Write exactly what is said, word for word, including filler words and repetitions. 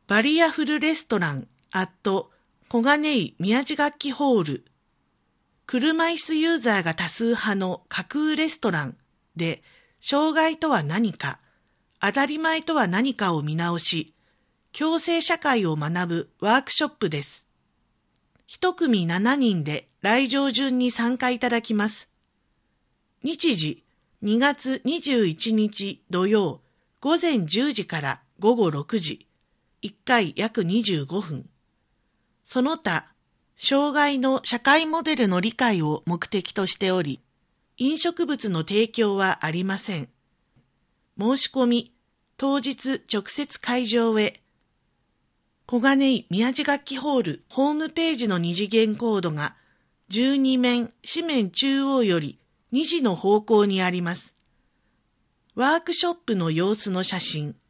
バリアフルレストランアット小金井宮地楽器ホール、車椅子ユーザーが多数派の架空レストランで、障害とは何か、当たり前とは何かを見直し、共生社会を学ぶワークショップです。一組ななにんで来場順に参加いただきます。日時、にがつにじゅういちにち土曜、午前じゅうじから午後ろくじ、いっかい約にじゅうごふん。その他、障害の社会モデルの理解を目的としており、飲食物の提供はありません。申し込み、当日直接会場へ。小金井宮地楽器ホールホームページの二次元コードがじゅうに面四面中央よりにじの方向にあります。ワークショップの様子の写真、